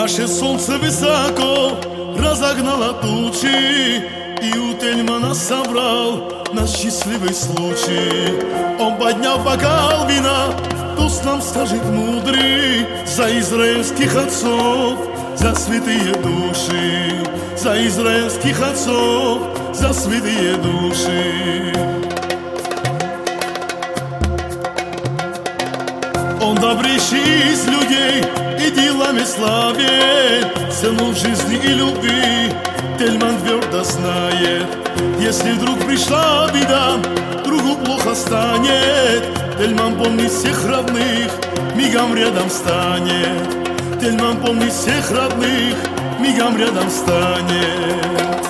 Ваше солнце высоко разогнало тучи, и у Тельмана собрал наш счастливый случай. Он поднял бокал вина, тост нам скажет мудрый, за израильских отцов, за святые души, за израильских отцов, за святые души. Он добрейший из людей и делами славен, цену жизни и любви Тельман твердо знает. Если вдруг пришла беда, другу плохо станет, Тельман помнит всех родных, мигом рядом станет. Тельман помнит всех родных, мигом рядом станет.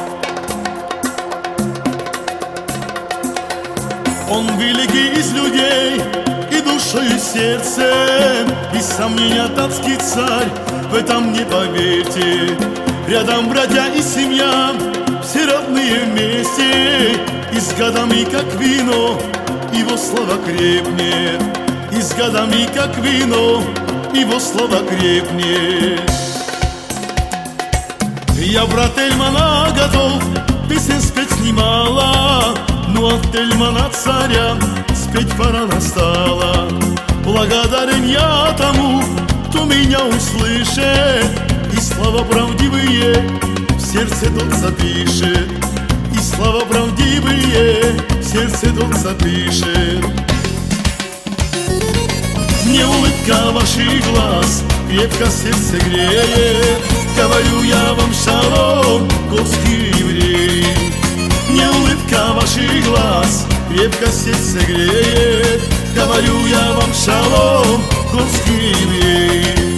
Он великий из людей и душой, и сердцем, без сомнения татский царь, в этом не поверьте. Рядом братья и семья, все родные вместе, и с годами как вино его слава крепнет, и с годами как вино его слава крепнет. Я, брат Тельмана, готов песен спеть немало, но от Тельмана царя спеть пора настала. Благодарен я тому, кто меня услышит, и слова правдивые в сердце тот запишет, и слова правдивые в сердце тот запишет. Мне улыбка ваших глаз крепко сердце греет, говорю я вам шалом, горские евреи. Мне улыбка ваших глаз крепко сердце греет, говорю я вам шалом, горские евреи.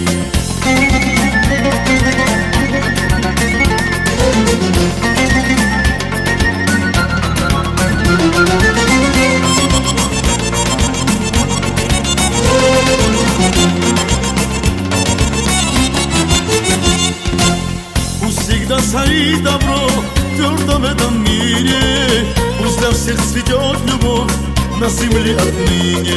Пусть всегда царит добро твердо в этом мире, пусть для всех цветет любовь на земле отныне.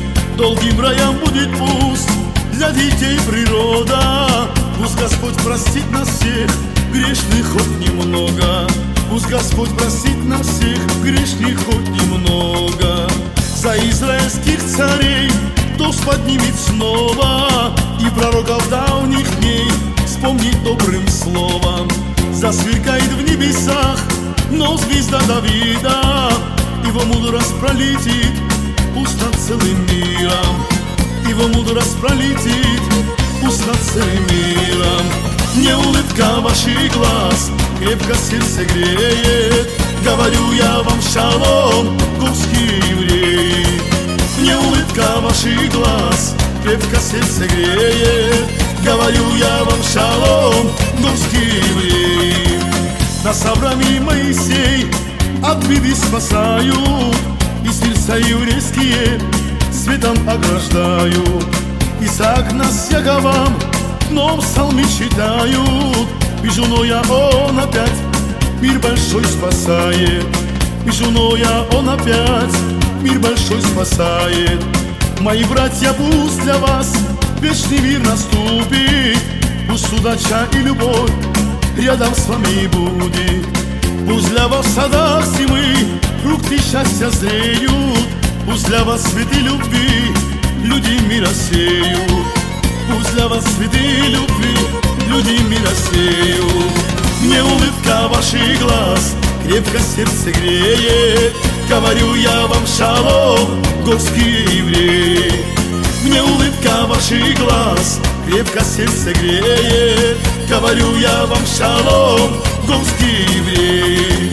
Долгим раем будет пусть для детей природа, пусть Господь простит нас всех, грешных хоть немного. Пусть Господь простит нас всех, грешных хоть немного. За израильских царей тост поднимет снова, и пророков давних дней вспомнит добрым словом. Засверкает в небесах, но звезда Давида, его мудрость пролетит пусть над целым миром, его мудрость пролетит пусть над целым миром. Мне улыбка ваших глаз крепко сердце греет, говорю я вам шалом, горские евреи. Мне улыбка ваших глаз крепко сердце греет, говорю я вам шалом, горские евреи. Нас Авраам и Моисей от беды спасают, и сердца еврейские светом ограждают. Исаак нас с Яковом в новом псалме читают, бежуноя он опять мир большой спасает, бежуноя он опять мир большой спасает. Мои братья, пусть для вас вечный мир наступит, пусть удача и любовь рядом с вами будет. Пусть для вас в садах зимы фрукты счастья зреют, пусть для вас цветы любви люди мира сеют, пусть для вас цветы любви люди мира сеют. Мне улыбка ваших глаз крепко сердце греет, говорю я вам шалом, горские евреи. Мне улыбка ваших глаз крепко сердце греет, говорю я вам шалом, горские евреи.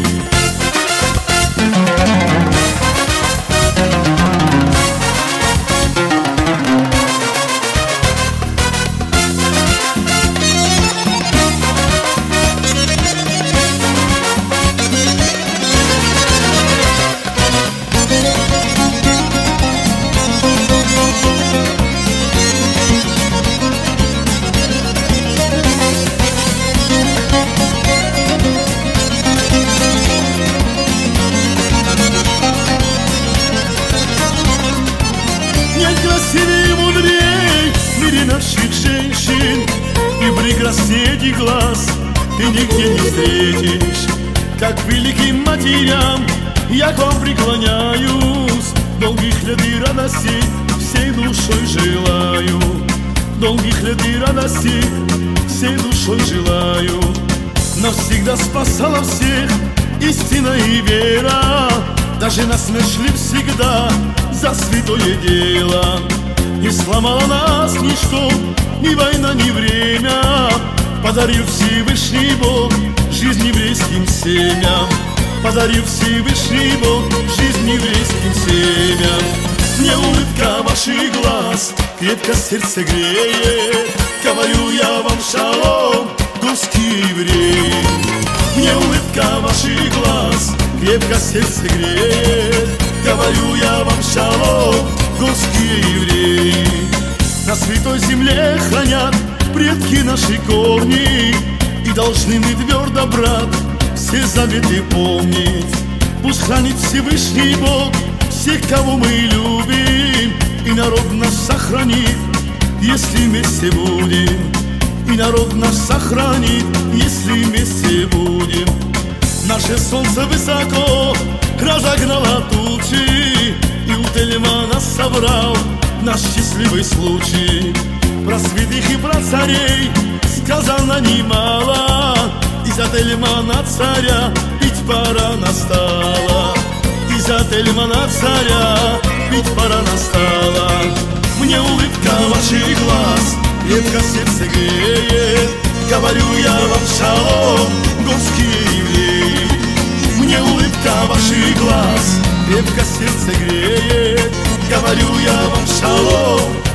прекраснее этих глаз ты нигде не встретишь. Как великим матерям я к вам преклоняюсь, долгих лет и радости всей душой желаю. Долгих лет и радости всей душой желаю. Навсегда спасала всех истина и вера, даже нас нашли всегда за святое дело. Не сломало нас ничто, ни война, ни время. Подарил Всевышний Бог жизнь еврейским семьям. Подарил Всевышний Бог жизнь еврейским семьям. Мне улыбка ваших глаз крепко сердце греет. Говорю я вам шалом, русские евреи. Мне улыбка ваших глаз крепко сердце греет. Говорю я вам шалом, русские евреи. На святой земле хранят предки наши корни, и должны мы твердо, брат, все заветы помнить. Пусть хранит Всевышний Бог всех, кого мы любим, и народ наш сохранит, если вместе будем. И народ наш сохранит, если вместе будем. Наше солнце высоко разогнало тучи, и у Тельмана собрал наш счастливый случай. Про святых и про царей сказано немало, и за Тельмана царя пить пора настала. И за Тельмана царя пить пора настала. Мне улыбка ваших глаз крепко сердце греет. Говорю я вам шалом, горские евреи. Мне улыбка ваших глаз крепко сердце греет. Говорю я вам шалом,